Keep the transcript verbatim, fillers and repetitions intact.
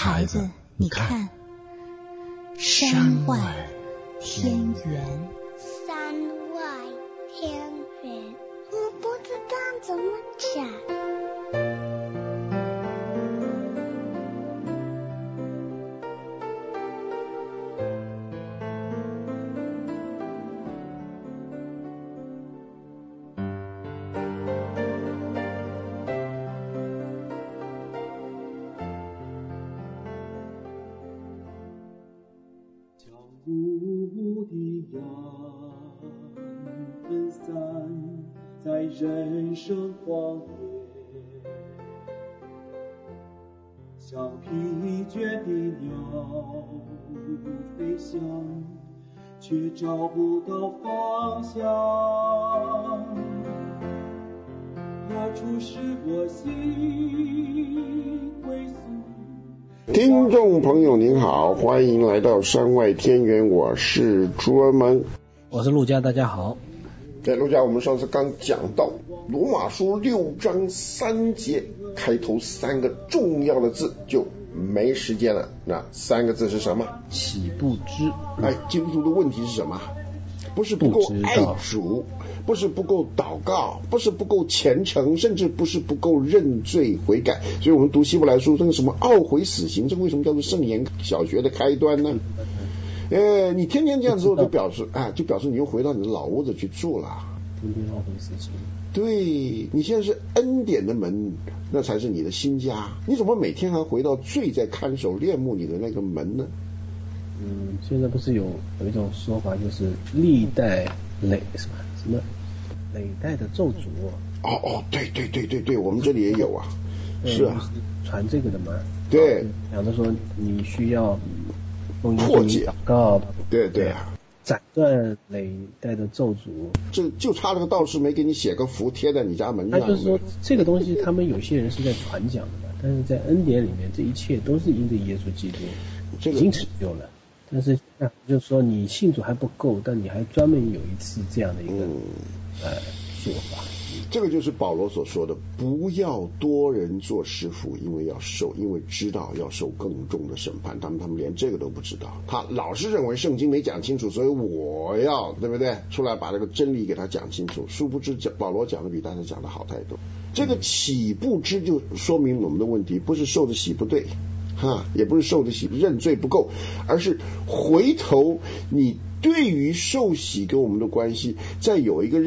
孩子，你看，山外天圆。 山外天圆，我不知道怎么讲。 雾的阳分散在人生荒野，像疲倦的鸟飞翔，却找不到方向。何处是我心归宿？ 听众朋友您好，欢迎来到山外天圆，我是朱门， 我是陆家，大家好。 在陆家，我们上次刚讲到罗马书六章三节开头三个重要的字就没时间了，那三个字是什么？ 岂不知。 哎，基督徒的问题是什么？不是不够爱主，不是不够祷告，不是不够虔诚，甚至不是不够认罪悔改。所以我们读希伯来书，这个什么懊悔死刑，这为什么叫做圣言小学的开端呢？呃，你天天这样做，就表示啊，就表示你又回到你的老屋子去住了。 天天懊悔死刑。对， 你现在是恩典的门，那才是你的新家。你怎么每天还回到罪在看守恋慕你的那个门呢？ 嗯，现在不是有有一种说法，就是历代累什么什么累代的咒诅。 哦哦，对对对对对，我们这里也有啊，是啊， 传这个的嘛。 对， 讲的说你需要用破解祷告， 对对啊， 斩断累代的咒诅。 这就差这个道士没给你写个符贴在你家门上。 他就是说这个东西，他们有些人是在传讲的嘛，但是在恩典里面，这一切都是因着耶稣基督已经成就了。但是啊，就是说你信主还不够，但你还专门有一次这样的一个、嗯、呃说法。 这个就是保罗所说的，不要多人做师傅，因为要受，因为知道要受更重的审判。他们他们连这个都不知道，他老是认为圣经没讲清楚，所以我要对不对？出来把这个真理给他讲清楚。殊不知保罗讲的比大家讲的好太多。这个岂不知就说明我们的问题，不是受的洗不对。哈，也不是受的洗认罪不够，而是回头你对于受洗跟我们的关系再有一个